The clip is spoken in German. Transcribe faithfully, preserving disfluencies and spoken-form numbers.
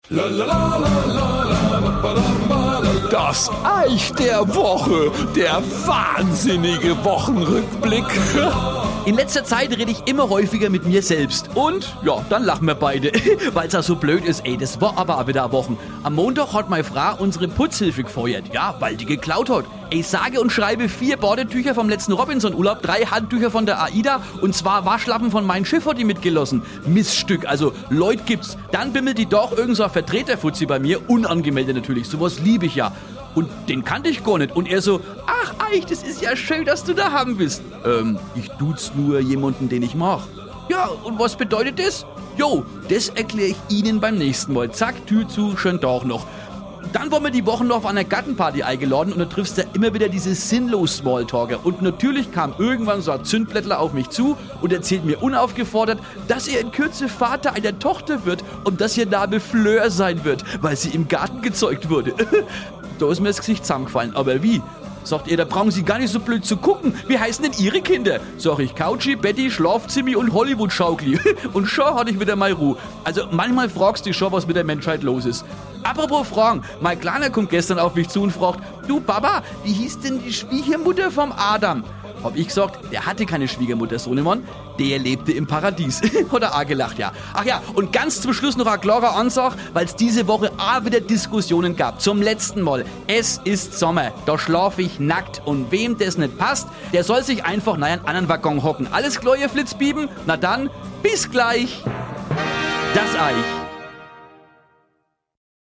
Das Eich der Woche, der wahnsinnige Wochenrückblick. In letzter Zeit rede ich immer häufiger mit mir selbst. Und, ja, dann lachen wir beide, weil es ja so blöd ist. Ey, das war aber auch wieder eine Woche. Am Montag hat meine Frau unsere Putzhilfe gefeuert. Ja, weil die geklaut hat. Ich sage und schreibe vier Badetücher vom letzten Robinson-Urlaub, drei Handtücher von der AIDA und zwei Waschlappen von meinem Schiff hat die mitgelassen. Miststück, also Leute gibt's. Dann bimmelt die doch irgend so ein Vertreterfuzzi bei mir, unangemeldet natürlich, sowas liebe ich ja. Und den kannte ich gar nicht. Und er so, ach Eich, das ist ja schön, dass du da haben bist. Ähm, ich duze nur jemanden, den ich mag. Ja, und was bedeutet das? Jo, das erkläre ich Ihnen beim nächsten Mal. Zack, Tür zu, schönen Tag noch. Dann waren wir die Woche noch auf einer Gartenparty eingeladen und da triffst du immer wieder diese sinnlos Smalltalker. Und natürlich kam irgendwann so ein Zündblättler auf mich zu und erzählt mir unaufgefordert, dass er in Kürze Vater einer Tochter wird und dass ihr Name Fleur sein wird, weil sie im Garten gezeugt wurde. Da ist mir das Gesicht zusammengefallen. Aber wie? Sagt ihr, da brauchen Sie gar nicht so blöd zu gucken. Wie heißen denn Ihre Kinder? Sag ich, Couchy, Betty, Schlafzimmi und Hollywood-Schaukli. Und schon hatte ich wieder mal Ruhe. Also manchmal fragst du dich schon, was mit der Menschheit los ist. Apropos Fragen, mein Kleiner kommt gestern auf mich zu und fragt, du Papa, wie hieß denn die Schwiegermutter vom Adam? Hab ich gesagt, der hatte keine Schwiegermutter, Sohnemann, der lebte im Paradies. Hat er auch gelacht, ja. Ach ja, und ganz zum Schluss noch eine klare Ansage, weil es diese Woche auch wieder Diskussionen gab. Zum letzten Mal. Es ist Sommer, da schlafe ich nackt und wem das nicht passt, der soll sich einfach in einen anderen Waggon hocken. Alles klar, ihr Flitzbieben? Na dann, bis gleich. Das Eich.